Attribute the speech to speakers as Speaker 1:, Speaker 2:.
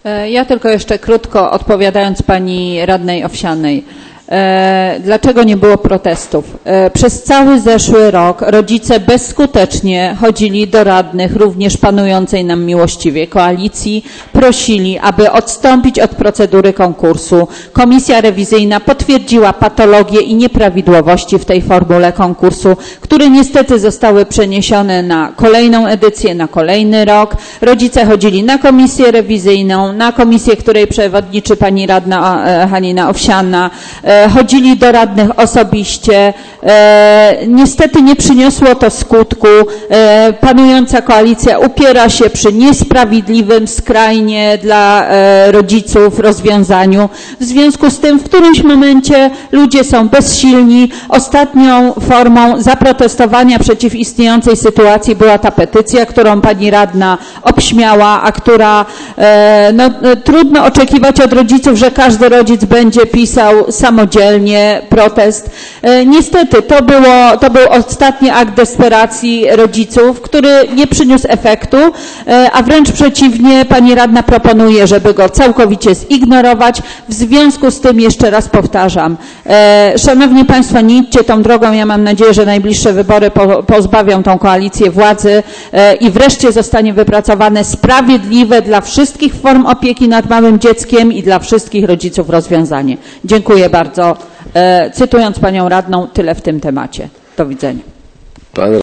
Speaker 1: Ja tylko jeszcze krótko odpowiadając pani radnej Owsianej. Dlaczego nie było protestów? Przez cały zeszły rok rodzice bezskutecznie chodzili do radnych, również panującej nam miłościwie koalicji, prosili, aby odstąpić od procedury konkursu. Komisja rewizyjna potwierdziła patologie i nieprawidłowości w tej formule konkursu, które niestety zostały przeniesione na kolejną edycję, na kolejny rok. Rodzice chodzili na komisję rewizyjną, na komisję, której przewodniczy pani radna Halina Owsiana, chodzili do radnych osobiście. Niestety nie przyniosło to skutku. Panująca koalicja upiera się przy niesprawiedliwym skrajnie dla rodziców rozwiązaniu. W związku z tym w którymś momencie ludzie są bezsilni. Ostatnią formą zaprotestowania przeciw istniejącej sytuacji była ta petycja, którą pani radna obśmiała, a która trudno oczekiwać od rodziców, że każdy rodzic będzie pisał samodzielnie protest. Niestety to był ostatni akt desperacji rodziców, który nie przyniósł efektu, a wręcz przeciwnie, pani radna proponuje, żeby go całkowicie zignorować. W związku z tym jeszcze raz powtarzam, szanowni państwo, nie idźcie tą drogą. Ja mam nadzieję, że najbliższe wybory pozbawią tą koalicję władzy i wreszcie zostanie wypracowane sprawiedliwe dla wszystkich form opieki nad małym dzieckiem i dla wszystkich rodziców rozwiązanie. Dziękuję bardzo. Cytując panią radną, tyle w tym temacie. Do widzenia.